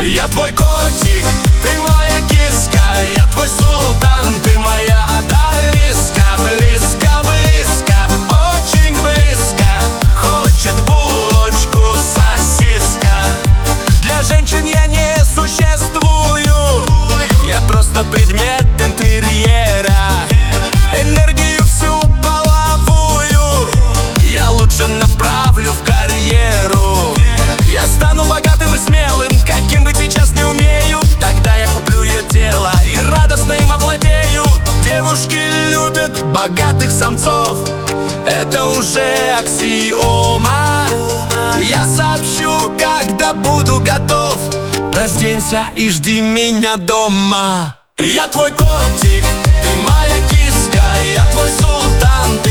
Я твой котик, ты моя киска, я твой султан, ты моя Одалиска. Близко, близко, очень близко, хочет булочку сосиска. Для женщин я не существую, я просто предмет интерьера. Энергию всю половую я лучше направлю в карьеру. Я стану богатым и смелым, каким быть сейчас не умею. Тогда я куплю ее тело и радостно им овладею. Девушки любят богатых самцов, это уже аксиома. Я сообщу, когда буду готов. Разденься и жди меня дома. Я твой котик, ты моя киска, я твой султан, ты